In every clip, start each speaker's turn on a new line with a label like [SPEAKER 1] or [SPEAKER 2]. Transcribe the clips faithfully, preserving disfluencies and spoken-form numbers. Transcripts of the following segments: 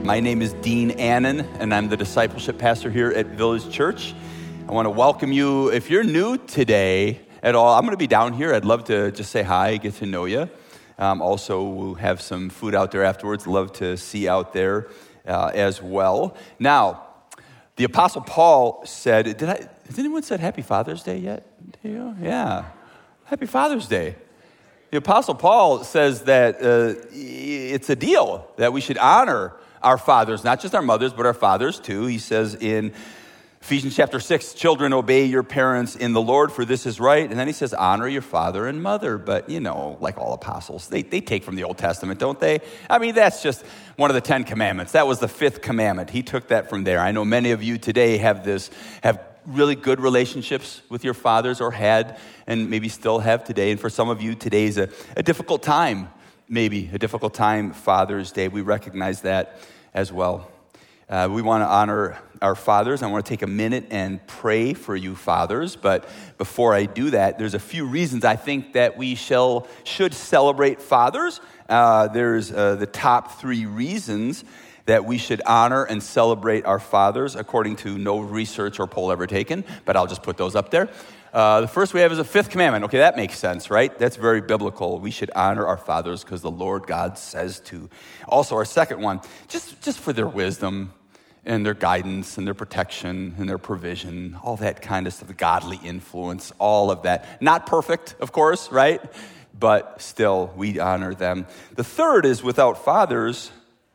[SPEAKER 1] My name is Dean Annan, and I'm the discipleship pastor here at Village Church. I want to welcome you. If you're new today at all, I'm going to be down here. I'd love to just say hi, get to know you. Um, also, we'll have some food out there afterwards. Love to see you out there uh, as well. Now, the Apostle Paul said, did I, has anyone said Happy Father's Day yet? Yeah. Happy Father's Day. The Apostle Paul says that uh, it's a deal that we should honor our fathers, not just our mothers, but our fathers too. He says in Ephesians chapter six, children, obey your parents in the Lord, for this is right. And then he says, honor your father and mother. But, you know, like all apostles, they, they take from the Old Testament, don't they? I mean, that's just one of the Ten Commandments. That was the fifth commandment. He took that from there. I know many of you today have this, have really good relationships with your fathers, or had, and maybe still have today. And for some of you, today is a, a difficult time, maybe a difficult time, Father's Day. We recognize that as well. Uh, we want to honor our fathers. I want to take a minute and pray for you fathers. But before I do that, there's a few reasons I think that we shall should celebrate fathers. Uh, there's uh, the top three reasons that we should honor and celebrate our fathers, according to no research or poll ever taken, but I'll just put those up there. Uh, the first we have is a fifth commandment. Okay, that makes sense, right? That's very biblical. We should honor our fathers because the Lord God says to. Also, our second one, just, just for their wisdom and their guidance and their protection and their provision, all that kind of stuff, the godly influence, all of that. Not perfect, of course, right? But still, we honor them. The third is without fathers,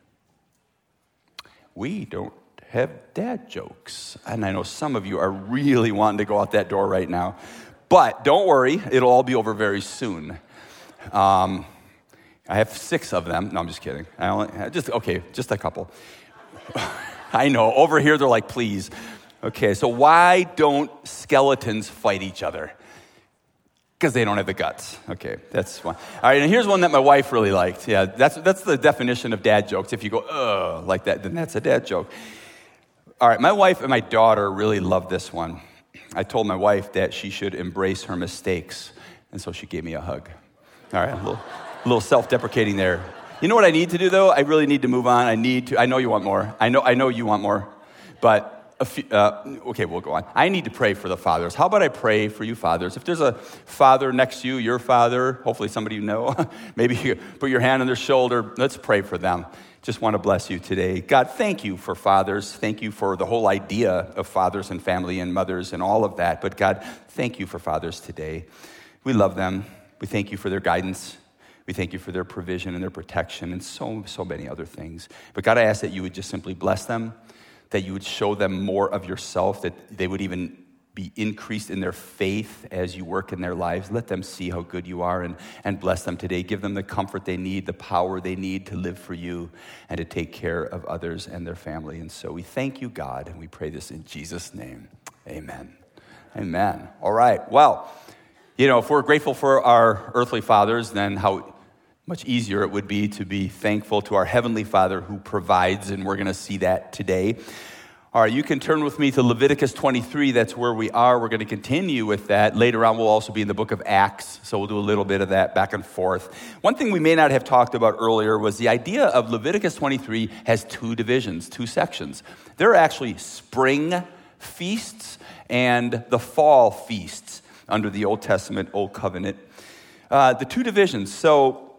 [SPEAKER 1] we don't have dad jokes. And I know some of you are really wanting to go out that door right now. But don't worry, it'll all be over very soon. Um, I have six of them. No, I'm just kidding. I only, just okay, just a couple. I know, over here they're like, please. Okay, so why don't skeletons fight each other? Because they don't have the guts. Okay, that's one. All right, and here's one that my wife really liked. Yeah, that's that's the definition of dad jokes. If you go, ugh, like that, then that's a dad joke. All right, my wife and my daughter really love this one. I told my wife that she should embrace her mistakes, and so she gave me a hug. All right, a little, a little self-deprecating there. You know what I need to do, though? I really need to move on. I need to, I know you want more. I know I know you want more. But, a few, uh, okay, we'll go on. I need to pray for the fathers. How about I pray for you fathers? If there's a father next to you, your father, hopefully somebody you know, maybe you put your hand on their shoulder. Let's pray for them. Just want to bless you today. God, thank you for fathers. Thank you for the whole idea of fathers and family and mothers and all of that. But God, thank you for fathers today. We love them. We thank you for their guidance. We thank you for their provision and their protection and so, so many other things. But God, I ask that you would just simply bless them, that you would show them more of yourself, that they would even be increased in their faith as you work in their lives. Let them see how good you are and, and bless them today. Give them the comfort they need, the power they need to live for you and to take care of others and their family. And so we thank you, God, and we pray this in Jesus' name. Amen. Amen. All right. Well, you know, if we're grateful for our earthly fathers, then how much easier it would be to be thankful to our Heavenly Father who provides, and we're going to see that today. All right, you can turn with me to Leviticus twenty-three. That's where we are. We're going to continue with that. Later on, we'll also be in the book of Acts, so we'll do a little bit of that back and forth. One thing we may not have talked about earlier was the idea of Leviticus twenty-three has two divisions, two sections. There are actually spring feasts and the fall feasts under the Old Testament, Old Covenant. Uh, the two divisions. So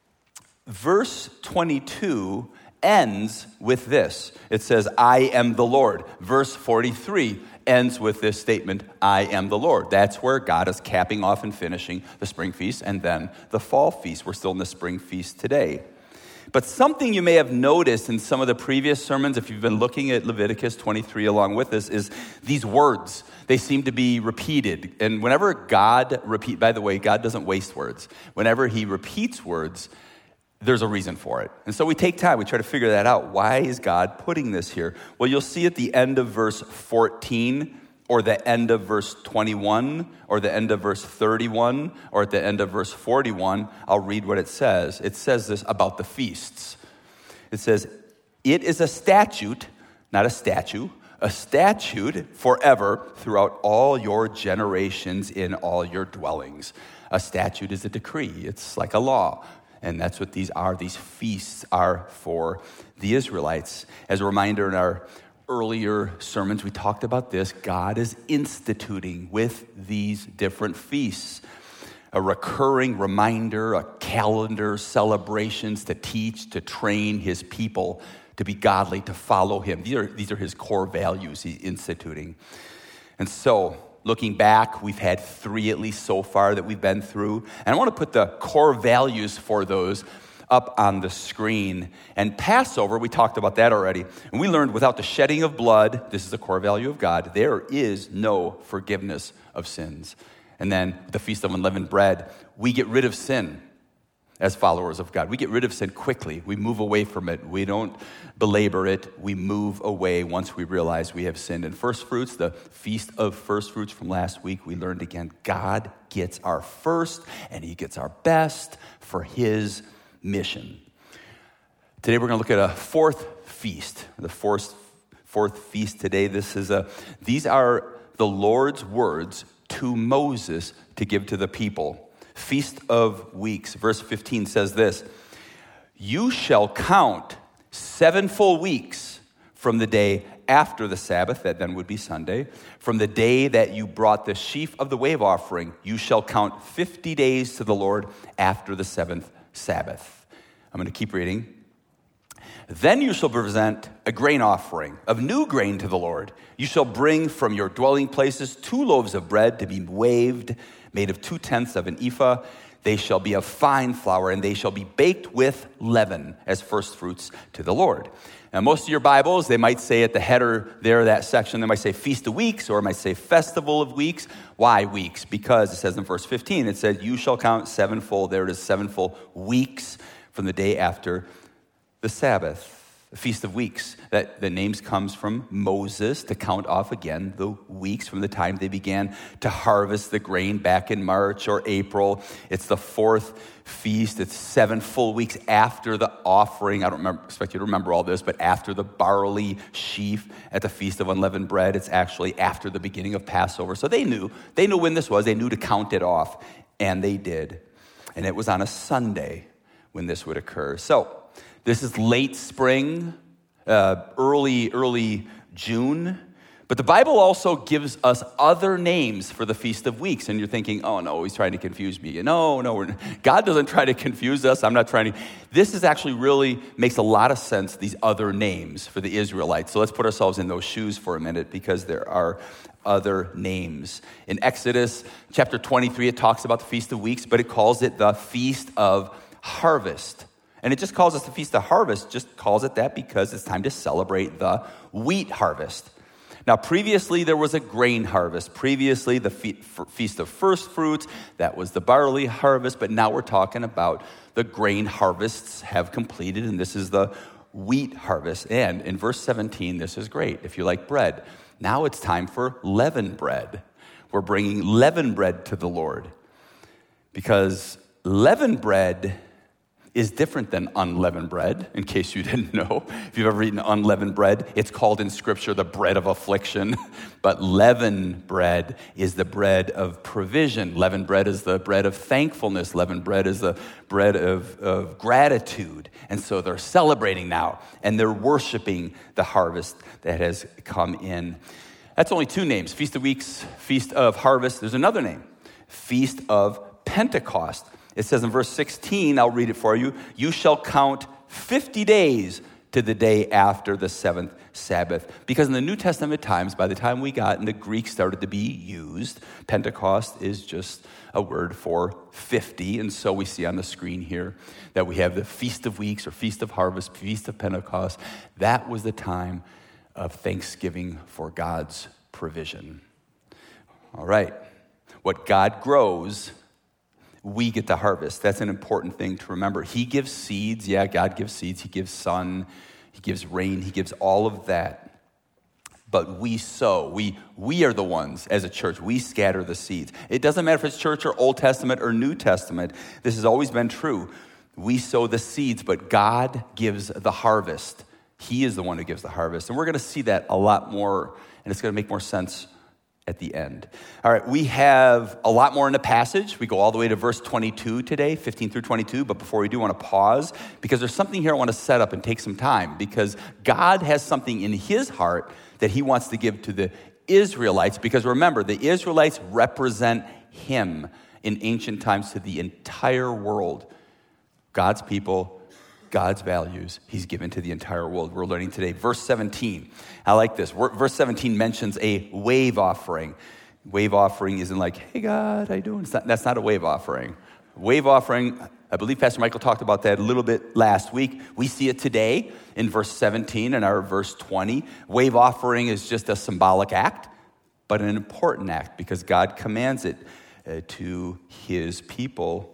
[SPEAKER 1] verse twenty-two ends with this. It says, I am the Lord. Verse forty-three ends with this statement, I am the Lord. That's where God is capping off and finishing the spring feast and then the fall feast. We're still in the spring feast today. But something you may have noticed in some of the previous sermons, if you've been looking at Leviticus twenty-three along with us, is these words. They seem to be repeated. And whenever God repeat, by the way, God doesn't waste words. Whenever he repeats words, there's a reason for it. And so we take time, we try to figure that out. Why is God putting this here? Well, you'll see at the end of verse fourteen, or the end of verse twenty-one, or the end of verse thirty-one, or at the end of verse forty-one, I'll read what it says. It says this about the feasts. It says, it is a statute, not a statue, a statute forever throughout all your generations in all your dwellings. A statute is a decree. It's like a law. And that's what these are. These feasts are for the Israelites. As a reminder, in our earlier sermons, we talked about this. God is instituting with these different feasts a recurring reminder, a calendar, celebrations to teach, to train his people to be godly, to follow him. These are, these are his core values he's instituting. And so, looking back, we've had three at least so far that we've been through. And I want to put the core values for those up on the screen. And Passover, we talked about that already. And we learned without the shedding of blood, this is the core value of God, there is no forgiveness of sins. And then the Feast of Unleavened Bread, we get rid of sin as followers of God. We get rid of sin quickly. We move away from it. We don't belabor it. We move away once we realize we have sinned. And first fruits, the Feast of First Fruits from last week, we learned again, God gets our first and he gets our best for his mission. Today we're going to look at a fourth feast, the fourth, fourth feast today. This is a, these are the Lord's words to Moses to give to the people. Feast of Weeks, verse fifteen says this, you shall count seven full weeks from the day after the Sabbath, that then would be Sunday, from the day that you brought the sheaf of the wave offering, you shall count fifty days to the Lord after the seventh Sabbath. I'm going to keep reading. Then you shall present a grain offering of new grain to the Lord. You shall bring from your dwelling places two loaves of bread to be waved, made of two-tenths of an ephah. They shall be of fine flour, and they shall be baked with leaven as first fruits to the Lord. Now, most of your Bibles, they might say at the header there, that section, they might say Feast of Weeks, or it might say Festival of Weeks. Why weeks? Because it says in verse fifteen, it says, you shall count seven full, there it is, seven full weeks from the day after the Sabbath. The Feast of Weeks, that the names comes from Moses to count off again the weeks from the time they began to harvest the grain back in March or April. It's the fourth feast. It's seven full weeks after the offering. I don't remember, expect you to remember all this, but after the barley sheaf at the Feast of Unleavened Bread, it's actually after the beginning of Passover. So they knew. They knew when this was. They knew to count it off, and they did. And it was on a Sunday when this would occur. So this is late spring, uh, early, early June. But the Bible also gives us other names for the Feast of Weeks. And you're thinking, oh, no, he's trying to confuse me. No, no, we're, God doesn't try to confuse us. I'm not trying to. This is actually really makes a lot of sense, these other names for the Israelites. So let's put ourselves in those shoes for a minute, because there are other names. In Exodus chapter twenty-three, it talks about the Feast of Weeks, but it calls it the Feast of Harvest. And it just calls us the Feast of Harvest, just calls it that because it's time to celebrate the wheat harvest. Now, previously, there was a grain harvest. Previously, the Feast of First Fruits, that was the barley harvest. But now we're talking about the grain harvests have completed, and this is the wheat harvest. And in verse seventeen, this is great. If you like bread, now it's time for leavened bread. We're bringing leavened bread to the Lord, because leavened bread is different than unleavened bread, in case you didn't know. If you've ever eaten unleavened bread, it's called in Scripture the bread of affliction. But leavened bread is the bread of provision. Leavened bread is the bread of thankfulness. Leavened bread is the bread of, of gratitude. And so they're celebrating now, and they're worshiping the harvest that has come in. That's only two names, Feast of Weeks, Feast of Harvest. There's another name, Feast of Pentecost. It says in verse sixteen, I'll read it for you, you shall count fifty days to the day after the seventh Sabbath. Because in the New Testament times, by the time we got and the Greek started to be used, Pentecost is just a word for fifty. And so we see on the screen here that we have the Feast of Weeks or Feast of Harvest, Feast of Pentecost. That was the time of thanksgiving for God's provision. All right. What God grows, we get to harvest. That's an important thing to remember. He gives seeds. Yeah, God gives seeds. He gives sun. He gives rain. He gives all of that. But we sow. We, we are the ones, as a church, we scatter the seeds. It doesn't matter if it's church or Old Testament or New Testament. This has always been true. We sow the seeds, but God gives the harvest. He is the one who gives the harvest. And we're going to see that a lot more, and it's going to make more sense at the end. All right, we have a lot more in the passage. We go all the way to verse twenty-two today, fifteen through twenty-two. But before we do, I want to pause because there's something here I want to set up and take some time because God has something in his heart that he wants to give to the Israelites. Because remember, the Israelites represent him in ancient times to the entire world. God's people, God's values, he's given to the entire world. We're learning today. Verse seventeen. I like this. Verse seventeen mentions a wave offering. Wave offering isn't like, hey, God, how you doing? It's not, that's not a wave offering. Wave offering, I believe Pastor Michael talked about that a little bit last week. We see it today in verse seventeen and our verse twenty. Wave offering is just a symbolic act, but an important act because God commands it uh, to his people.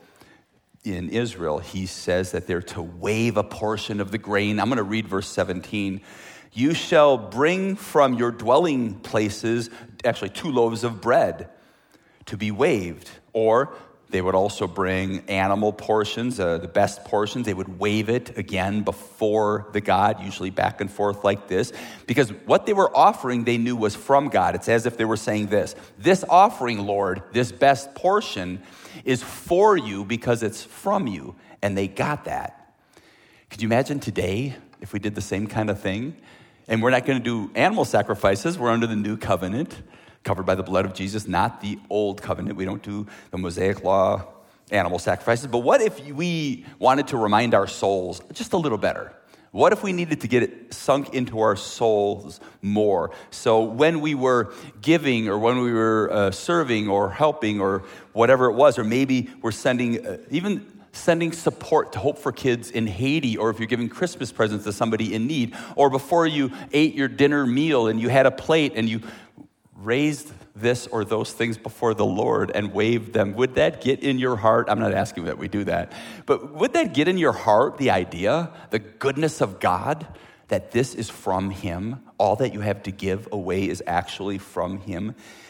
[SPEAKER 1] In Israel, he says that they're to wave a portion of the grain. I'm going to read verse seventeen. You shall bring from your dwelling places, actually two loaves of bread to be waved. Or they would also bring animal portions, uh, the best portions. They would wave it again before the God, usually back and forth like this. Because what they were offering, they knew was from God. It's as if they were saying this. This offering, Lord, this best portion is for you because it's from you. And they got that. Could you imagine today if we did the same kind of thing? And we're not going to do animal sacrifices. We're under the new covenant, covered by the blood of Jesus, not the old covenant. We don't do the Mosaic law animal sacrifices. But what if we wanted to remind our souls just a little better? What if we needed to get it sunk into our souls more? So when we were giving or when we were uh, serving or helping or whatever it was, or maybe we're sending, uh, even sending support to Hope for Kids in Haiti, or if you're giving Christmas presents to somebody in need, or before you ate your dinner meal and you had a plate and you raised this or those things before the Lord and waved them, would that get in your heart? I'm not asking that we do that, but would that get in your heart the idea, the goodness of God, that this is from him? All that you have to give away is actually from him.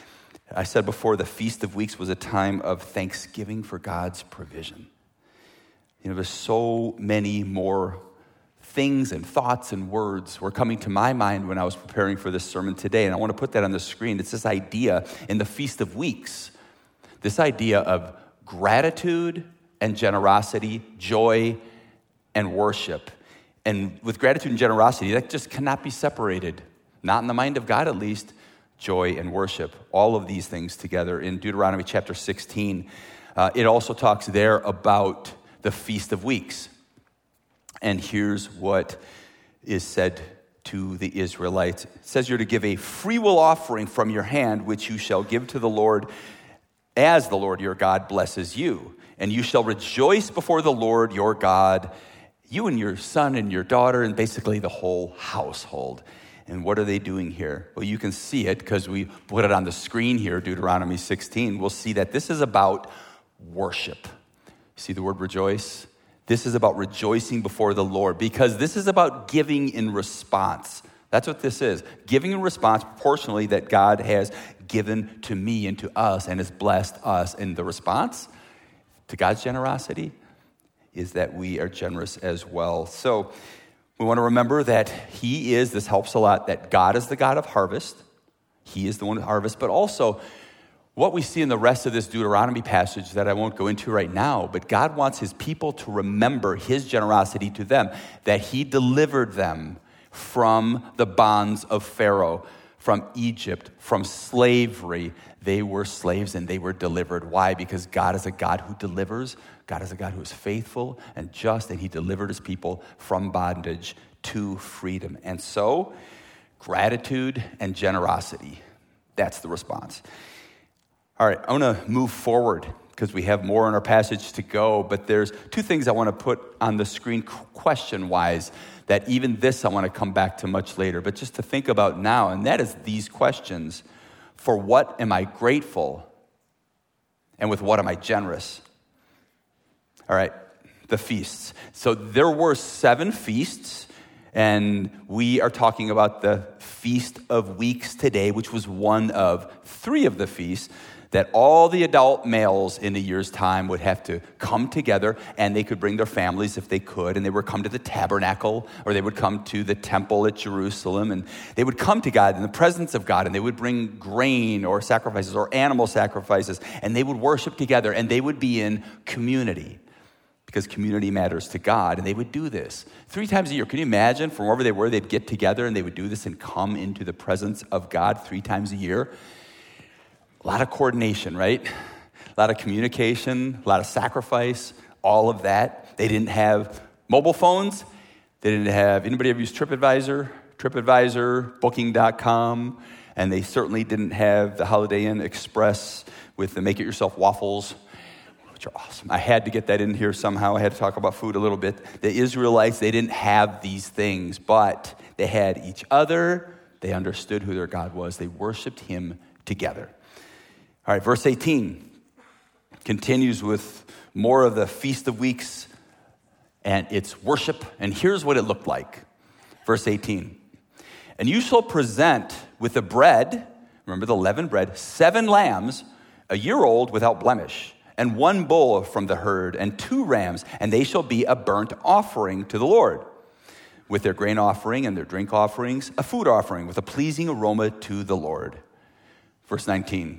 [SPEAKER 1] I said before, the Feast of Weeks was a time of thanksgiving for God's provision. You know, there's so many more things and thoughts and words were coming to my mind when I was preparing for this sermon today, and I want to put that on the screen. It's this idea in the Feast of Weeks, this idea of gratitude and generosity, joy and worship. And with gratitude and generosity, that just cannot be separated, not in the mind of God at least, joy and worship, all of these things together. In Deuteronomy chapter sixteen, uh, it also talks there about the Feast of Weeks. And here's what is said to the Israelites. It says you're to give a freewill offering from your hand, which you shall give to the Lord as the Lord your God blesses you. And you shall rejoice before the Lord your God, you and your son and your daughter, and basically the whole household. And what are they doing here? Well, you can see it because we put it on the screen here, Deuteronomy sixteen. We'll see that this is about worship. See the word rejoice? This is about rejoicing before the Lord because this is about giving in response. That's what this is. Giving in response proportionally that God has given to me and to us and has blessed us. And the response to God's generosity is that we are generous as well. So we want to remember that he is, this helps a lot, that God is the God of harvest. He is the one who harvests, but also what we see in the rest of this Deuteronomy passage that I won't go into right now, but God wants his people to remember his generosity to them, that he delivered them from the bonds of Pharaoh, from Egypt, from slavery. They were slaves and they were delivered. Why? Because God is a God who delivers. God is a God who is faithful and just, and he delivered his people from bondage to freedom. And so, gratitude and generosity, that's the response. All right, I want to move forward because we have more in our passage to go, but there's two things I want to put on the screen question-wise that even this I want to come back to much later, but just to think about now, and that is these questions. For what am I grateful? And with what am I generous? All right, the feasts. So there were seven feasts, and we are talking about the Feast of Weeks today, which was one of three of the feasts that all the adult males in a year's time would have to come together, and they could bring their families if they could, and they would come to the tabernacle, or they would come to the temple at Jerusalem, and they would come to God in the presence of God, and they would bring grain or sacrifices or animal sacrifices, and they would worship together, and they would be in community, because community matters to God, and they would do this three times a year. Can you imagine from wherever they were, they'd get together, and they would do this and come into the presence of God three times a year? A lot of coordination, right? A lot of communication, a lot of sacrifice, all of that. They didn't have mobile phones. They didn't have, anybody ever use TripAdvisor? TripAdvisor, Booking dot com, and they certainly didn't have the Holiday Inn Express with the make-it-yourself waffles, which are awesome. I had to get that in here somehow. I had to talk about food a little bit. The Israelites, they didn't have these things, but they had each other. They understood who their God was. They worshiped him together. All right, verse eighteen continues with more of the Feast of Weeks and its worship. And here's what it looked like. Verse eighteen. And you shall present with the bread, remember the leavened bread, seven lambs, a year old without blemish, and one bull from the herd, and two rams, and they shall be a burnt offering to the Lord. With their grain offering and their drink offerings, a food offering with a pleasing aroma to the Lord. Verse nineteen.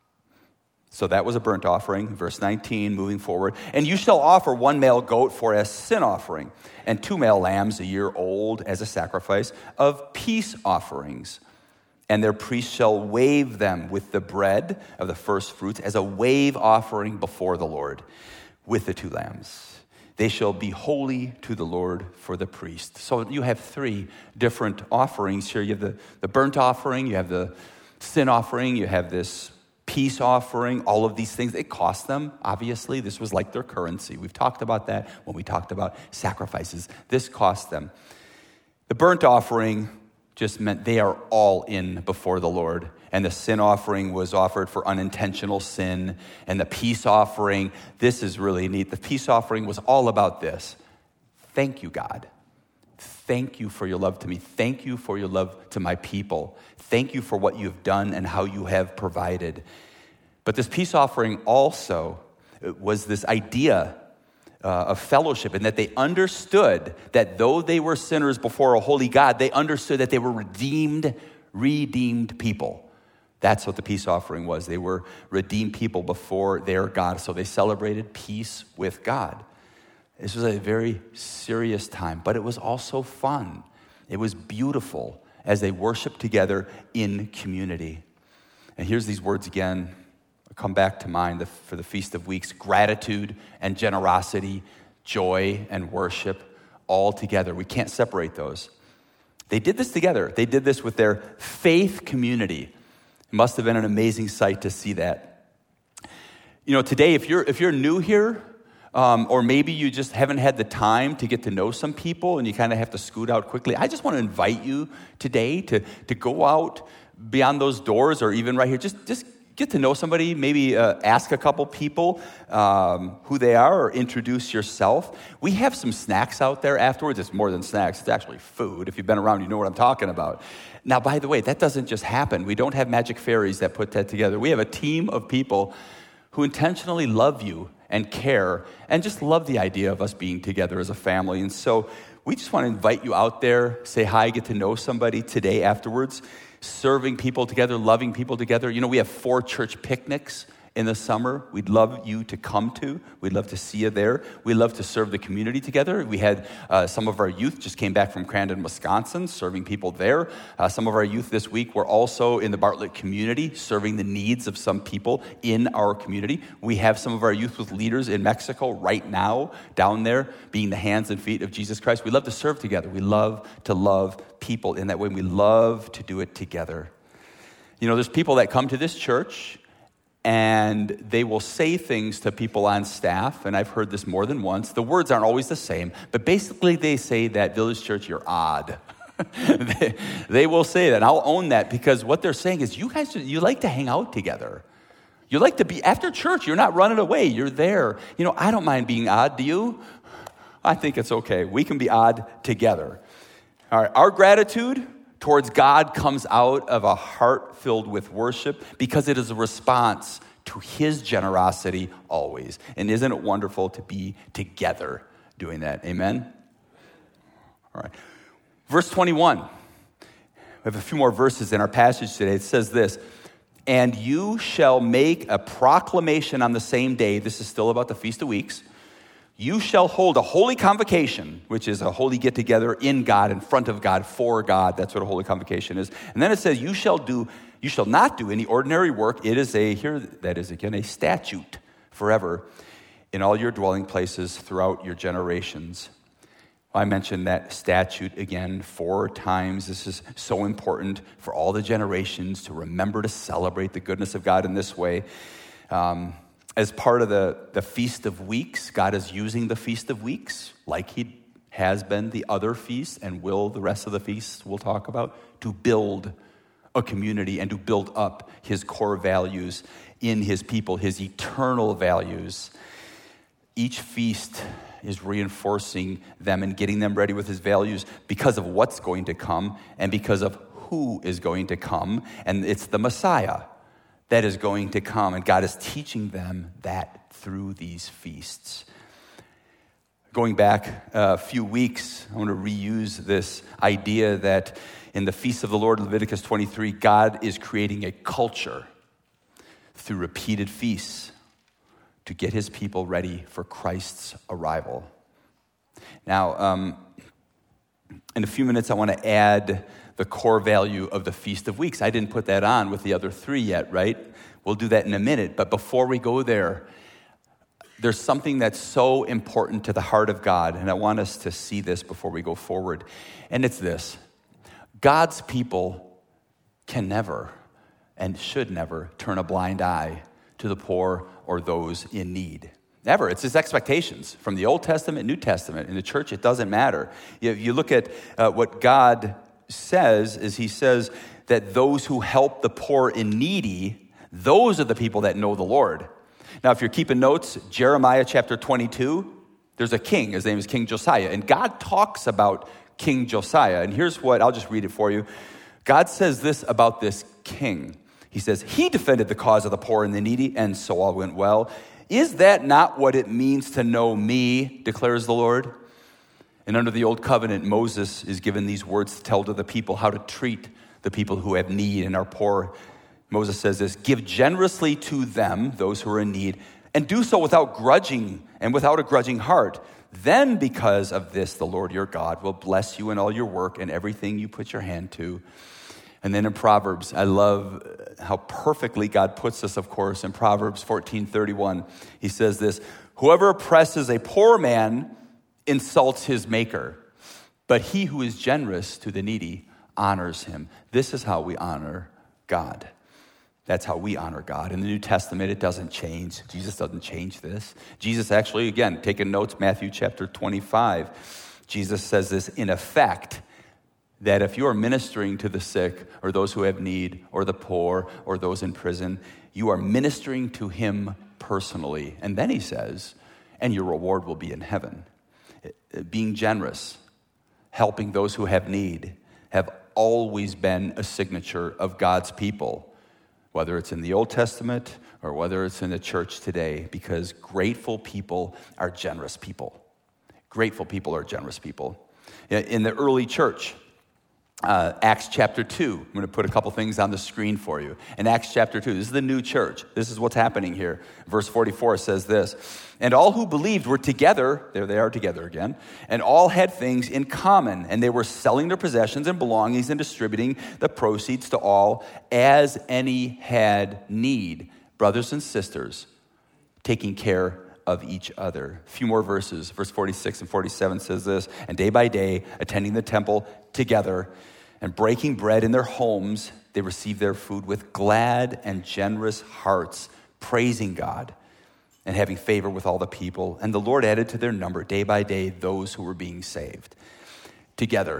[SPEAKER 1] So that was a burnt offering. Verse nineteen, moving forward. And you shall offer one male goat for a sin offering, and two male lambs a year old as a sacrifice of peace offerings. And their priest shall wave them with the bread of the first fruits as a wave offering before the Lord with the two lambs. They shall be holy to the Lord for the priest. So you have three different offerings here. You have the, the burnt offering, you have the sin offering, you have this peace offering, all of these things. It cost them, obviously. This was like their currency. We've talked about that when we talked about sacrifices. This cost them. The burnt offering just meant they are all in before the Lord. And the sin offering was offered for unintentional sin. And the peace offering, this is really neat. The peace offering was all about this. Thank you, God. Thank you for your love to me. Thank you for your love to my people. Thank you for what you've done and how you have provided. But this peace offering also was this idea uh, of fellowship, and that they understood that though they were sinners before a holy God, they understood that they were redeemed, redeemed people. That's what the peace offering was. They were redeemed people before their God, so they celebrated peace with God. This was a very serious time, but it was also fun. It was beautiful as they worshiped together in community. And here's these words again, come back to mind the, for the Feast of Weeks: gratitude and generosity, joy and worship, all together. We can't separate those. They did this together. They did this with their faith community. It must have been an amazing sight to see that. You know, today, if you're if you're new here, Um, or maybe you just haven't had the time to get to know some people and you kind of have to scoot out quickly, I just want to invite you today to, to go out beyond those doors, or even right here. Just, just get to know somebody, maybe uh, ask a couple people um, who they are, or introduce yourself. We have some snacks out there afterwards. It's more than snacks. It's actually food. If you've been around, you know what I'm talking about. Now, by the way, that doesn't just happen. We don't have magic fairies that put that together. We have a team of people who intentionally love you and care, and just love the idea of us being together as a family. And so we just want to invite you out there, say hi, get to know somebody today afterwards, serving people together, loving people together. You know, we have four church picnics in the summer. We'd love you to come to. We'd love to see you there. We love to serve the community together. We had uh, some of our youth just came back from Crandon, Wisconsin, serving people there. Uh, some of our youth this week were also in the Bartlett community, serving the needs of some people in our community. We have some of our youth with leaders in Mexico right now, down there, being the hands and feet of Jesus Christ. We love to serve together. We love to love people in that way. We love to do it together. You know, there's people that come to this church, and they will say things to people on staff, and I've heard this more than once. The words aren't always the same, but basically they say that, Village Church, you're odd. they, they will say that, and I'll own that, because what they're saying is, you guys, you like to hang out together. You like to be, after church, you're not running away, you're there. You know, I don't mind being odd, do you? I think it's okay. We can be odd together. All right, our gratitude towards God comes out of a heart filled with worship, because it is a response to his generosity always. And isn't it wonderful to be together doing that? Amen? All right. Verse twenty-one. We have a few more verses in our passage today. It says this, and you shall make a proclamation on the same day. This is still about the Feast of Weeks. You shall hold a holy convocation, which is a holy get-together in God, in front of God, for God. That's what a holy convocation is. And then it says, you shall do, you shall not do any ordinary work. It is a, here, that is again, a statute forever in all your dwelling places throughout your generations. I mentioned that statute again four times. This is so important for all the generations to remember to celebrate the goodness of God in this way. Um, as part of the, the Feast of Weeks, God is using the Feast of Weeks, like he has been the other feasts and will the rest of the feasts we'll talk about, to build a community and to build up his core values in his people, his eternal values. Each feast is reinforcing them and getting them ready with his values because of what's going to come and because of who is going to come. And it's the Messiah that is going to come. And God is teaching them that through these feasts. Going back a few weeks, I want to reuse this idea that in the Feast of the Lord, Leviticus twenty-three, God is creating a culture through repeated feasts to get his people ready for Christ's arrival. Now, um, in a few minutes, I want to add the core value of the Feast of Weeks. I didn't put that on with the other three yet, right? We'll do that in a minute. But before we go there, there's something that's so important to the heart of God, and I want us to see this before we go forward. And it's this. God's people can never and should never turn a blind eye to the poor or those in need. Never. It's his expectations from the Old Testament, New Testament. In the church, it doesn't matter. You, you look at uh, what God says is he says that those who help the poor and needy, those are the people that know the Lord. Now, if you're keeping notes, Jeremiah chapter twenty-two, there's a king. His name is King Josiah. And God talks about King Josiah. And here's what, I'll just read it for you. God says this about this king. He says, he defended the cause of the poor and the needy, and so all went well. Is that not what it means to know me, declares the Lord? And under the old covenant, Moses is given these words to tell to the people how to treat the people who have need and are poor. Moses says this, give generously to them, those who are in need, and do so without grudging and without a grudging heart. Then because of this, the Lord your God will bless you in all your work and everything you put your hand to. And then in Proverbs, I love how perfectly God puts this, of course, in Proverbs fourteen thirty-one. He says this, whoever oppresses a poor man insults his maker, but he who is generous to the needy honors him. This is how we honor God. That's how we honor God. In the New Testament, it doesn't change. Jesus doesn't change this. Jesus actually, again, taking notes, Matthew chapter twenty-five, Jesus says this in effect, that if you are ministering to the sick or those who have need or the poor or those in prison, you are ministering to him personally. And then he says, and your reward will be in heaven. Being generous, helping those who have need, have always been a signature of God's people, whether it's in the Old Testament or whether it's in the church today, because grateful people are generous people. Grateful people are generous people. In the early church, Uh, Acts chapter two. I'm going to put a couple things on the screen for you. In Acts chapter two, this is the new church. This is what's happening here. Verse forty-four says this, and all who believed were together, there they are together again, and all had things in common, and they were selling their possessions and belongings and distributing the proceeds to all as any had need. Brothers and sisters, taking care of each other. A few more verses. Verse forty-six and forty-seven says this, and day by day, attending the temple together and breaking bread in their homes, they received their food with glad and generous hearts, praising God and having favor with all the people. And the Lord added to their number day by day those who were being saved. Together,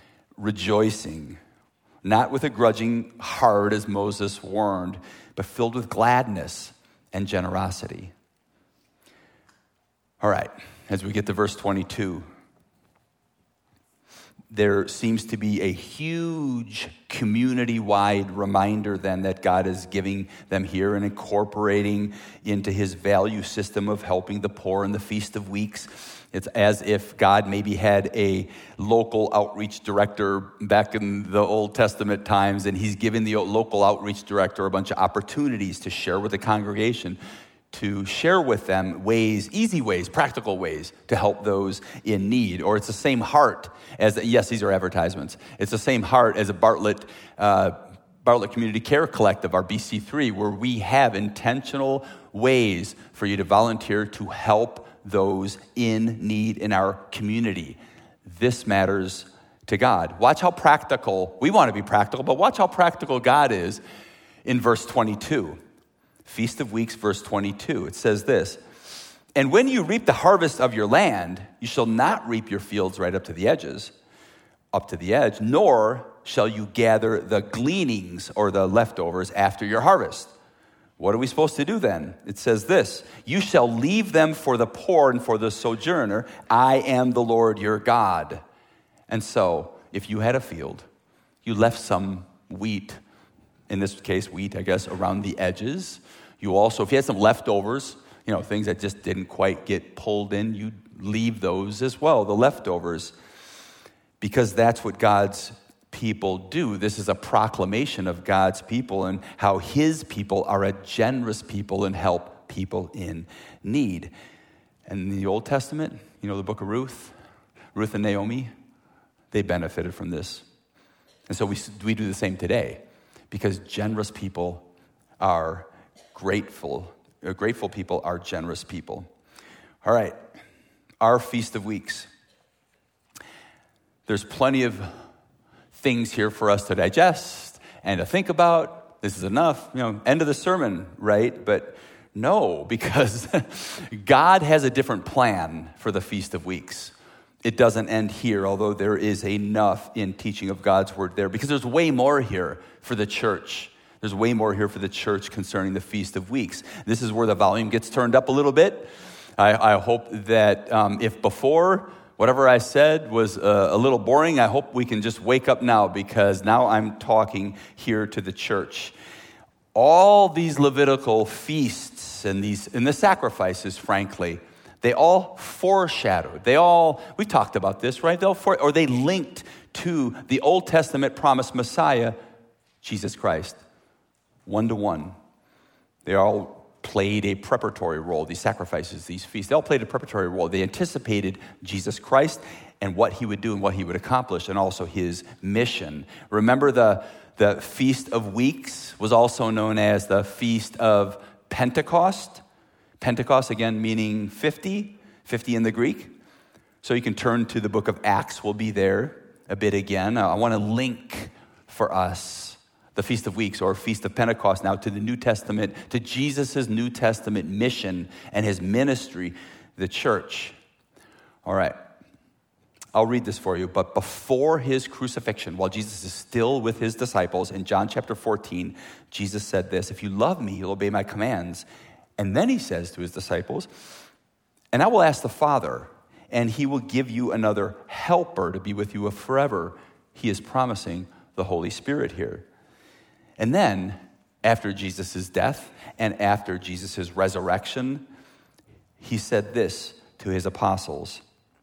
[SPEAKER 1] rejoicing, not with a grudging heart as Moses warned, but filled with gladness and generosity. All right, as we get to verse twenty-two, there seems to be a huge community-wide reminder then that God is giving them here and incorporating into his value system of helping the poor in the Feast of Weeks. It's as if God maybe had a local outreach director back in the Old Testament times, and he's given the local outreach director a bunch of opportunities to share with the congregation, to share with them ways, easy ways, practical ways to help those in need. Or it's the same heart as, yes, these are advertisements. It's the same heart as a Bartlett uh, Bartlett Community Care Collective, our B C three, where we have intentional ways for you to volunteer to help those in need in our community. This matters to God. Watch how practical, we want to be practical, but watch how practical God is in verse twenty-two. Feast of Weeks, verse twenty-two. It says this, "And when you reap the harvest of your land, you shall not reap your fields right up to the edges, up to the edge, nor shall you gather the gleanings or the leftovers after your harvest." What are we supposed to do then? It says this, "You shall leave them for the poor and for the sojourner. I am the Lord your God." And so, if you had a field, you left some wheat, in this case, wheat, I guess, around the edges. You also, if you had some leftovers, you know, things that just didn't quite get pulled in, you'd leave those as well, the leftovers, because that's what God's people do. This is a proclamation of God's people and how his people are a generous people and help people in need. And in the Old Testament, you know, the book of Ruth, Ruth and Naomi, they benefited from this. And so we, we do the same today, because generous people are grateful. Uh, grateful people are generous people. All right, our Feast of Weeks. There's plenty of things here for us to digest and to think about. This is enough, you know, end of the sermon, right? But no, because God has a different plan for the Feast of Weeks. It doesn't end here, although there is enough in teaching of God's word there, because there's way more here for the church. There's way more here for the church concerning the Feast of Weeks. This is where the volume gets turned up a little bit. I, I hope that um, if before whatever I said was uh, a little boring, I hope we can just wake up now, because now I'm talking here to the church. All these Levitical feasts and these and the sacrifices, frankly, they all foreshadowed. They all, we talked about this, right? They all for, or they linked to the Old Testament promised Messiah, Jesus Christ, one to one. They all played a preparatory role, these sacrifices, these feasts. They all played a preparatory role. They anticipated Jesus Christ and what he would do and what he would accomplish, and also his mission. Remember, the, the Feast of Weeks was also known as the Feast of Pentecost. Pentecost, again, meaning fifty, fifty in the Greek. So you can turn to the book of Acts. We'll be there a bit again. I want to link for us the Feast of Weeks, or Feast of Pentecost, now to the New Testament, to Jesus' New Testament mission and his ministry, the church. All right, I'll read this for you. But before his crucifixion, while Jesus is still with his disciples, in John chapter fourteen, Jesus said this, "If you love me, you'll obey my commands." And then he says to his disciples, "And I will ask the Father, and he will give you another helper to be with you forever." He is promising the Holy Spirit here. And then, after Jesus' death and after Jesus' resurrection, he said this to his apostles.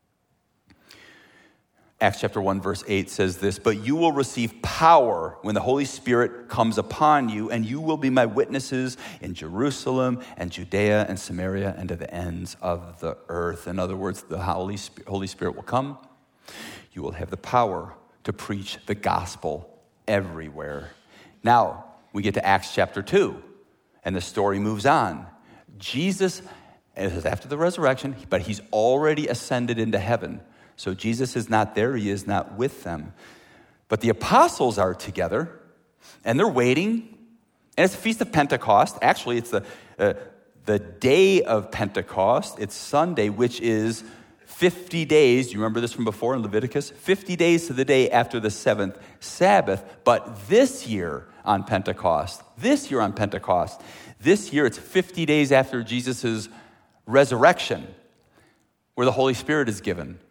[SPEAKER 1] Acts chapter one, verse eight says this, "But you will receive power when the Holy Spirit comes upon you, and you will be my witnesses in Jerusalem and Judea and Samaria and to the ends of the earth." In other words, the Holy Spirit will come. You will have the power to preach the gospel everywhere. Now, we get to Acts chapter two, and the story moves on. Jesus, and this is after the resurrection, but he's already ascended into heaven. So Jesus is not there. He is not with them. But the apostles are together, and they're waiting. And it's the Feast of Pentecost. Actually, it's the, uh, the day of Pentecost. It's Sunday, which is fifty days. You remember this from before in Leviticus? fifty days to the day after the seventh Sabbath. But this year on Pentecost, this year on Pentecost, this year it's fifty days after Jesus' resurrection, where the Holy Spirit is given.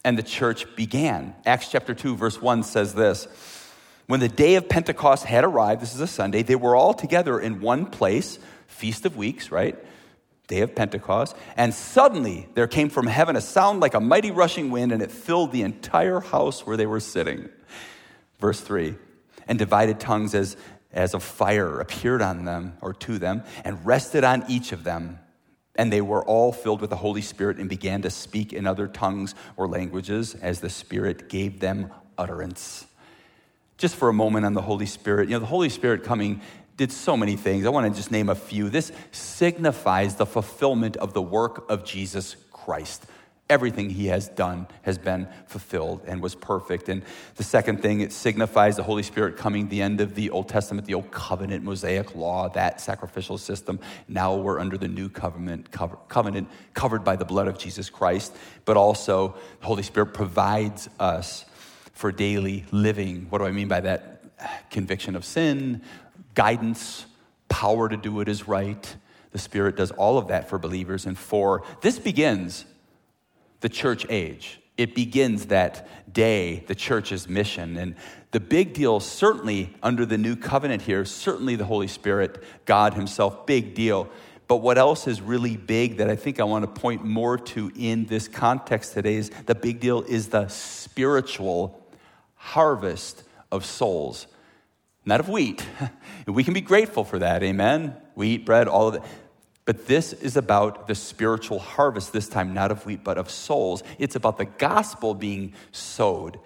[SPEAKER 1] and the church began. Acts chapter two, verse one says this: when the day of Pentecost had arrived, this is a Sunday, they were all together in one place, Feast of Weeks, right? Day of Pentecost. And suddenly there came from heaven a sound like a mighty rushing wind, and it filled the entire house where they were sitting. Verse three, and divided tongues as, as of fire appeared on them, or to them, and rested on each of them. And they were all filled with the Holy Spirit and began to speak in other tongues or languages as the Spirit gave them utterance. Just for a moment on the Holy Spirit. You know, the Holy Spirit coming did so many things. I want to just name a few. This signifies the fulfillment of the work of Jesus Christ. Everything he has done has been fulfilled and was perfect. And the second thing, it signifies the Holy Spirit coming, the end of the Old Testament, the Old Covenant, Mosaic law, that sacrificial system. Now we're under the new covenant, cover, covenant covered by the blood of Jesus Christ. But also, the Holy Spirit provides us for daily living. What do I mean by that? Conviction of sin, guidance, power to do what is right. The Spirit does all of that for believers. And four, this begins the church age. It begins that day, the church's mission. And the big deal, certainly under the new covenant here, certainly the Holy Spirit, God himself, big deal. But what else is really big that I think I want to point more to in this context today is the big deal is the spiritual harvest of souls. Not of wheat. We can be grateful for that, amen? Wheat, bread, all of that. But this is about the spiritual harvest, this time not of wheat, but of souls. It's about the gospel being sowed,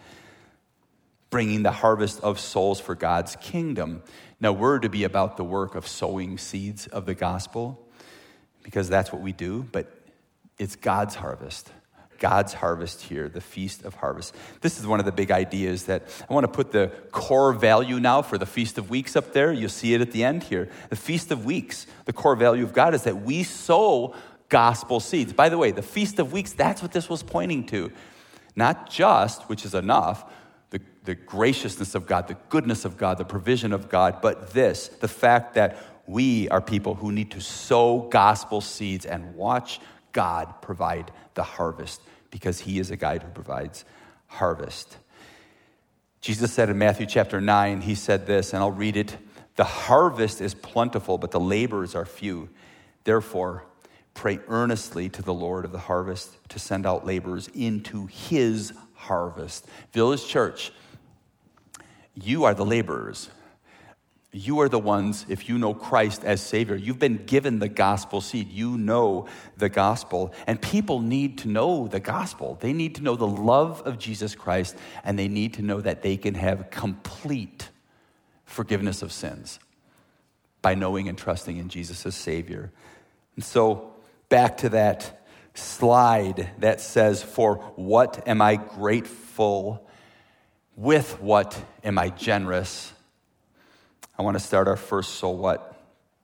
[SPEAKER 1] bringing the harvest of souls for God's kingdom. Now, we're to be about the work of sowing seeds of the gospel, because that's what we do, but it's God's harvest. God's harvest here, the Feast of Harvest. This is one of the big ideas that I want to put the core value now for the Feast of Weeks up there. You'll see it at the end here. The Feast of Weeks, the core value of God is that we sow gospel seeds. By the way, the Feast of Weeks, that's what this was pointing to. Not just, which is enough, the, the graciousness of God, the goodness of God, the provision of God, but this, the fact that we are people who need to sow gospel seeds and watch God provide the harvest, because he is a God who provides harvest. Jesus said in Matthew chapter nine, he said this, and I'll read it: the harvest is plentiful, but the laborers are few. Therefore, pray earnestly to the Lord of the harvest to send out laborers into his harvest. Village Church, you are the laborers. You are the ones, if you know Christ as Savior, you've been given the gospel seed. You know the gospel. And people need to know the gospel. They need to know the love of Jesus Christ, and they need to know that they can have complete forgiveness of sins by knowing and trusting in Jesus as Savior. And so, back to that slide that says, for what am I grateful? With what am I generous? I want to start our first so what.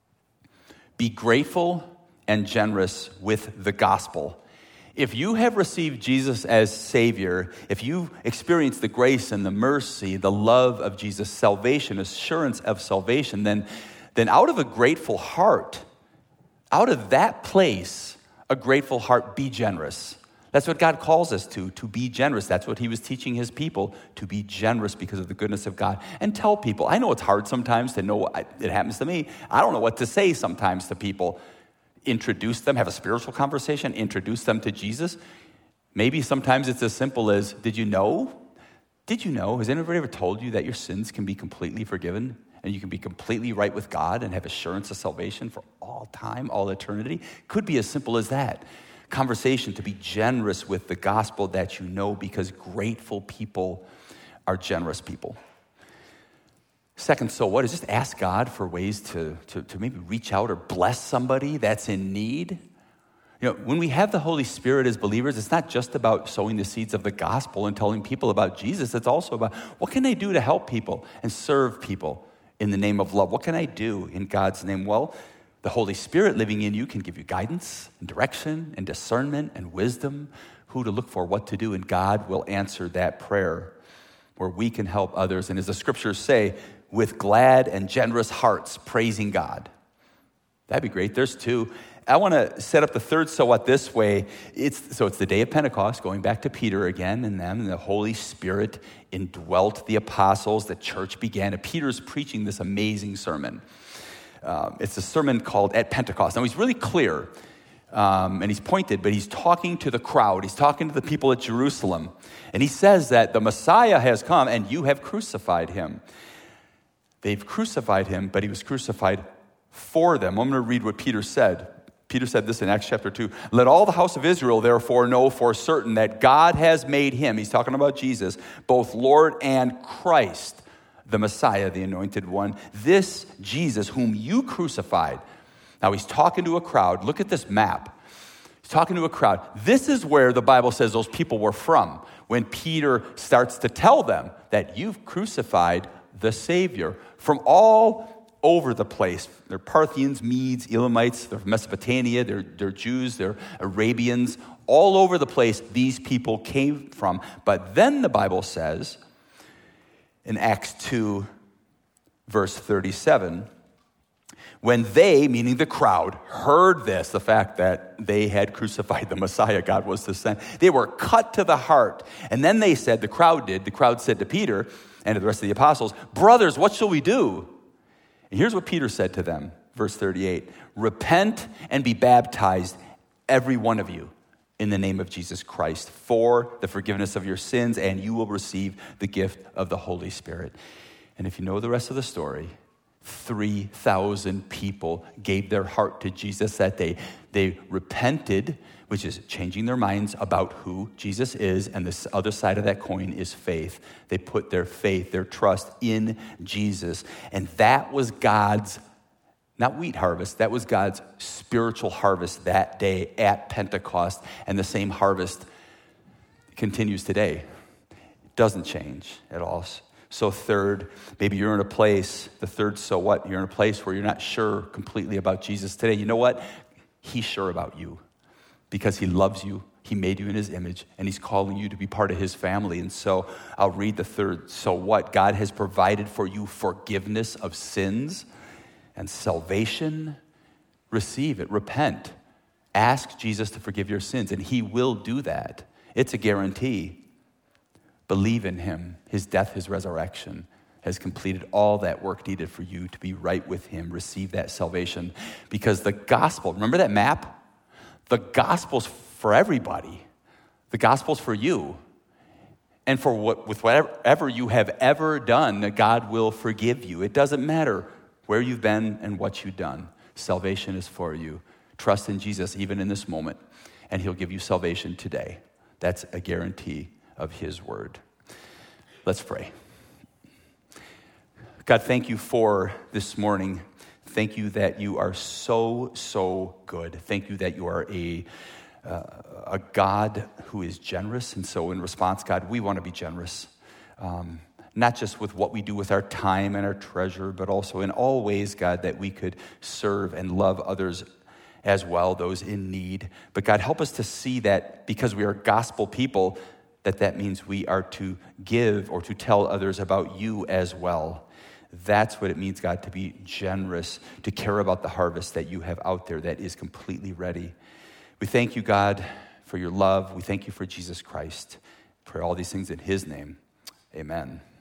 [SPEAKER 1] Be grateful and generous with the gospel. If you have received Jesus as Savior, if you experience the grace and the mercy, the love of Jesus, salvation, assurance of salvation, then, then out of a grateful heart, out of that place, a grateful heart, be generous. That's what God calls us to, to be generous. That's what he was teaching his people, to be generous because of the goodness of God. And tell people, I know it's hard sometimes to know, it happens to me. I don't know what to say sometimes to people. Introduce them, have a spiritual conversation, introduce them to Jesus. Maybe sometimes it's as simple as, did you know? Did you know? Has anybody ever told you that your sins can be completely forgiven? And you can be completely right with God and have assurance of salvation for all time, all eternity? Could be as simple as that. Conversation, to be generous with the gospel that you know, because grateful people are generous people. Second, so what is just ask God for ways to, to, to maybe reach out or bless somebody that's in need. You know, when we have the Holy Spirit as believers, it's not just about sowing the seeds of the gospel and telling people about Jesus. It's also about what can I do to help people and serve people in the name of love? What can I do in God's name? Well, the Holy Spirit living in you can give you guidance and direction and discernment and wisdom, who to look for, what to do, and God will answer that prayer where we can help others. And as the scriptures say, with glad and generous hearts, praising God. That'd be great. There's two. I want to set up the third so what this way. It's, so it's the day of Pentecost, going back to Peter again and them, and the Holy Spirit indwelt the apostles. The church began, and Peter's preaching this amazing sermon. Um, it's a sermon called At Pentecost. Now, he's really clear, um, and he's pointed, but he's talking to the crowd. He's talking to the people at Jerusalem. And he says that the Messiah has come, and you have crucified him. They've crucified him, but he was crucified for them. I'm going to read what Peter said. Peter said this in Acts chapter two. Let all the house of Israel therefore know for certain that God has made him, he's talking about Jesus, both Lord and Christ, the Messiah, the anointed one. This Jesus whom you crucified. Now he's talking to a crowd. Look at this map. He's talking to a crowd. This is where the Bible says those people were from. When Peter starts to tell them that you've crucified the Savior from all over the place. They're Parthians, Medes, Elamites, they're from Mesopotamia, they're, they're Jews, they're Arabians. All over the place these people came from. But then the Bible says in Acts two, verse thirty-seven, when they, meaning the crowd, heard this, the fact that they had crucified the Messiah, God was to send, they were cut to the heart. And then they said, the crowd did, the crowd said to Peter and to the rest of the apostles, brothers, what shall we do? And here's what Peter said to them, verse thirty-eight, repent and be baptized, every one of you, in the name of Jesus Christ, for the forgiveness of your sins, and you will receive the gift of the Holy Spirit. And if you know the rest of the story, three thousand people gave their heart to Jesus that day. They repented, which is changing their minds about who Jesus is, and the other side of that coin is faith. They put their faith, their trust in Jesus, and that was God's, not wheat harvest, that was God's spiritual harvest that day at Pentecost, and the same harvest continues today. It doesn't change at all. So third, maybe you're in a place, the third so what, you're in a place where you're not sure completely about Jesus today. You know what? He's sure about you because he loves you. He made you in his image, and he's calling you to be part of his family. And so I'll read the third so what. God has provided for you forgiveness of sins and salvation. Receive it. Repent. Ask Jesus to forgive your sins, and he will do that. It's a guarantee. Believe in him. His death, his resurrection has completed all that work needed for you to be right with him. Receive that salvation because the gospel, remember that map? The gospel's for everybody. The gospel's for you. And for what, with whatever you have ever done, that God will forgive you. It doesn't matter where you've been and what you've done. Salvation is for you. Trust in Jesus even in this moment, and he'll give you salvation today. That's a guarantee of his word. Let's pray. God, thank you for this morning. Thank you that you are so, so good. Thank you that you are a, uh, a God who is generous. And so in response, God, we want to be generous. Um, not just with what we do with our time and our treasure, but also in all ways, God, that we could serve and love others as well, those in need. But God, help us to see that because we are gospel people, that that means we are to give or to tell others about you as well. That's what it means, God, to be generous, to care about the harvest that you have out there that is completely ready. We thank you, God, for your love. We thank you for Jesus Christ. Pray all these things in his name. Amen.